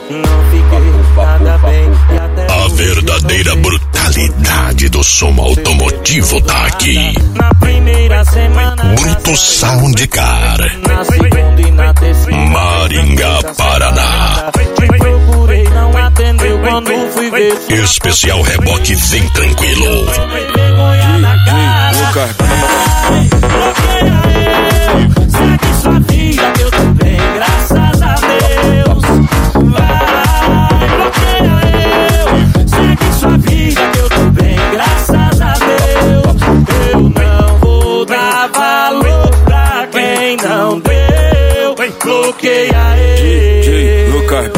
não fiquei nada bem. A verdadeira brutalidade do som automotivo tá aqui. Na primeira semana Bruto Soundcar, na segunda e na terceira Maringá, Paraná. te procurei, não atendeu quando fui ver sua Especial reboque, vem tranquilo. vergonha na cara. Bloqueia eu, segue sua vida que eu tô bem, graças a Deus. Vai, bloqueia eu, segue sua vida que eu tô bem, graças a Deus. Eu não vou dar valor pra quem não deu. Bloqueia eu. Lucas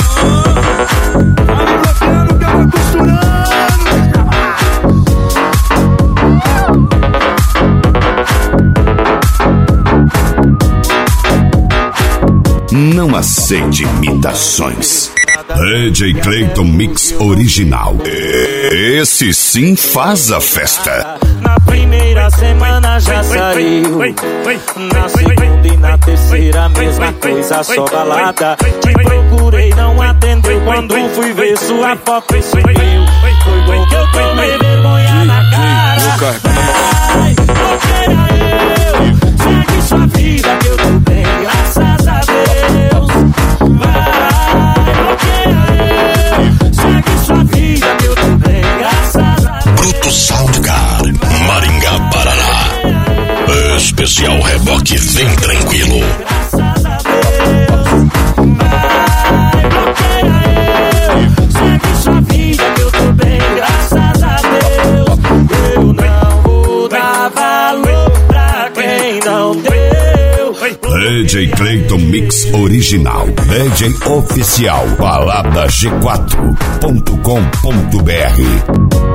Não aceite imitações. DJ Clayton Mix Original. Esse sim faz a festa. Na primeira semana já saiu, na segunda e na terceira mesma coisa, só balada. Te procurei, não atendeu quando fui ver sua foto e sumiu. Foi bom que eu tomei vergonha na cara. Vai, bloqueia eu, segue sua vida que eu tô bem, graças a Deus. Vai, bloqueia eu, segue sua vida que eu tô bem, graças a Deus. Bruto Soundcar, Maringá, Paraná. Especial reboque, vem tranquilo. Graças a Deus, vai, bloqueia eu, segue sua vida que eu tô bem, graças a Deus. Eu não vou dar valor pra quem não deu. DJ Clayton Mix Original. DJ Oficial. Balada G4.com.br.